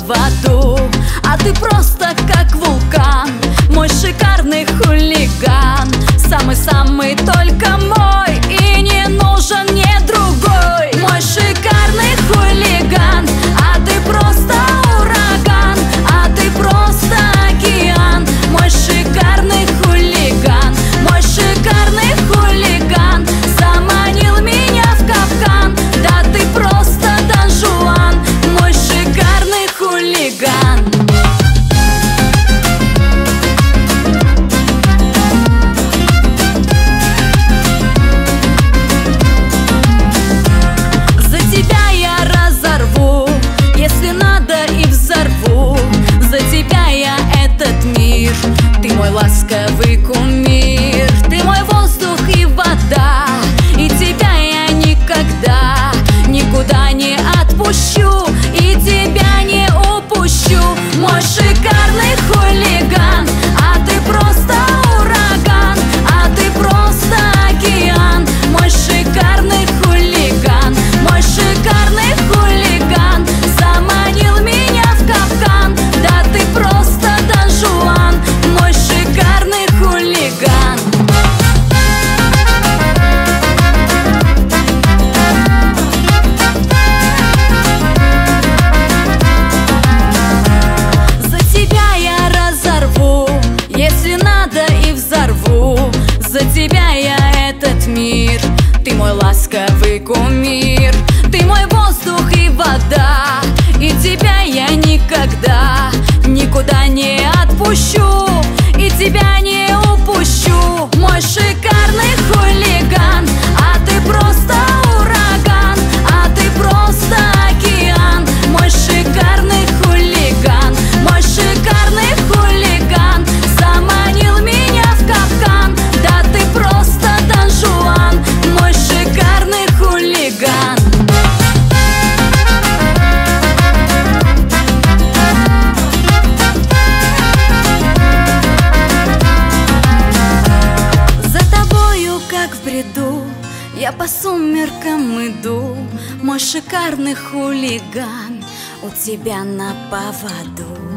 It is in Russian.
поводу. А ты просто как вулкан, мой шикарный хулиган. Самый-самый только мой, и не нужен мне другой. Мой шикарный хулиган, а ты просто ураган, а ты просто океан. Мой шикарный хулиган, мой шикарный хулиган, заманил меня в капкан. Да ты просто Дон Жуан, мой шикарный хулиган. За тебя я разорву, если надо, и взорву. За тебя я этот мир, ты мой ласковый кумир. Ты мой воздух и вода, и тебя я никогда никуда не отпущу, и тебя не упущу. Мой шикарный хулиган, а ты просто ураган, а ты просто океан. Мой шикарный хулиган, мой шикарный хулиган, заманил меня в капкан. Да ты просто Дон Жуан, мой шикарный хулиган. За тебя я разорву, если надо, и взорву. За тебя я этот мир, ты мой ласковый кумир. Ты мой воздух и вода, и тебя я никогда никуда не отпущу, и тебя не упущу. Мой шикарный хулиган, а ты просто ураган, а ты просто океан. Мой шикарный хулиган, мой шикарный хулиган, заманил меня в капкан. Да ты просто Дон Жуан, мой шикарный хулиган. За тобою, как в бреду, я по сумеркам иду. Мой шикарный хулиган, у тебя на поводу.